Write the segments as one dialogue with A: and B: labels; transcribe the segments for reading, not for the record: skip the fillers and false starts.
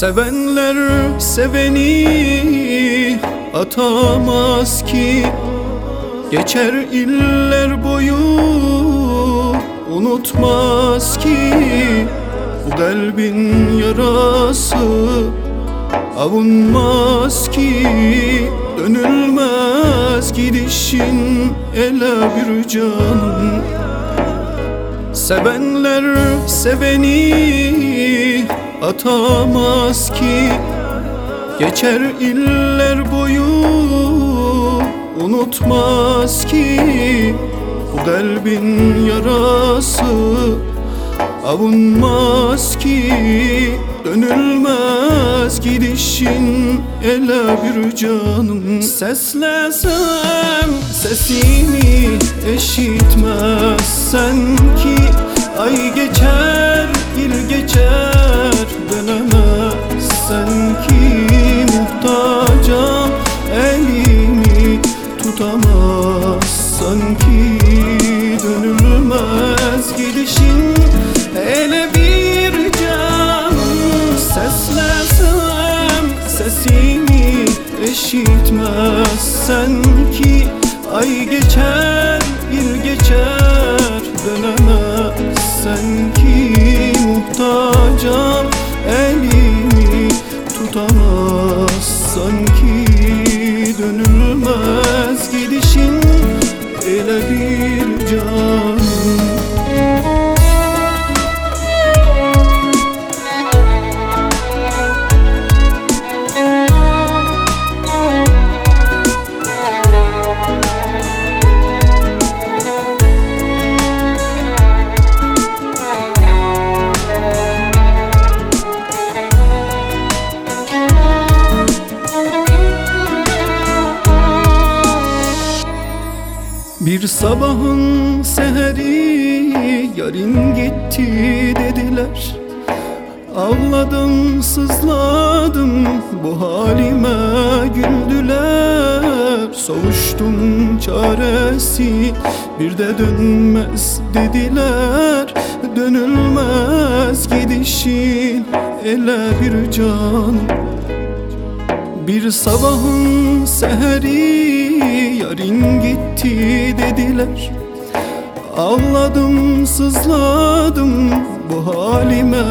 A: Sevenler seveni atamaz ki, geçer iller boyu unutmaz ki. Bu kalbin yarası avunmaz ki, dönülmez gidişin ele bir canım. Sevenler seveni atamaz ki, geçer iller boyu unutmaz ki. Bu kalbin yarası avunmaz ki, dönülmez gidişin ele bir canım. Seslesem sesimi eşitmezsen ki, ay geçer yıl geçer dönemezsen ki. Muhtacam elimi tutamazsan ki, dönülmez gidişin ele bir canım. Seslesem sesimi eşitmezsen ki, ay geçer yıl geçer dönemezsen ki. Muhtacam elimi tutamazsan ki, dönülmez gidişin ele bir canım. Bir sabahın seheri yarın gitti dediler. Ağladım sızladım bu halime güldüler. Savuştum çaresi bir de dönmez dediler. Dönülmez gidişin ele bir canım. Bir sabahın seheri yarın gitti dediler. Ağladım sızladım bu halime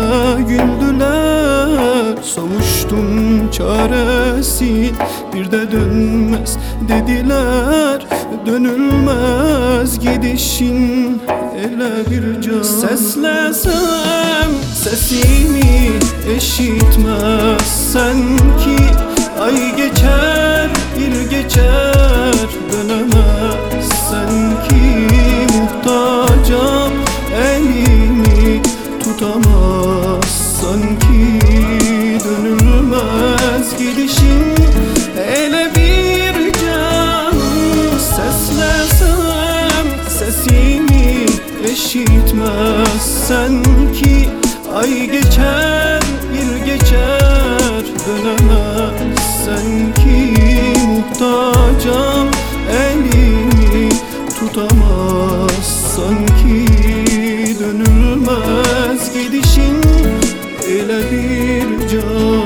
A: güldüler. Savuştum çaresi bir de dönmez dediler. Dönülmez gidişin ele bir can. Seslesem sesimi eşitmezsen ki, ay geçer yıl geçer dönemezsen ki. Muhtacam elimi tutamazsan ki, dönülmez gidişin ele bir canım. Seslesem sesimi eşitmezsen ki, ay geçer yıl geçer dönemezsen ki. Muhtacam elimi tutamazsan ki, dönülmez gidişin ele bir can.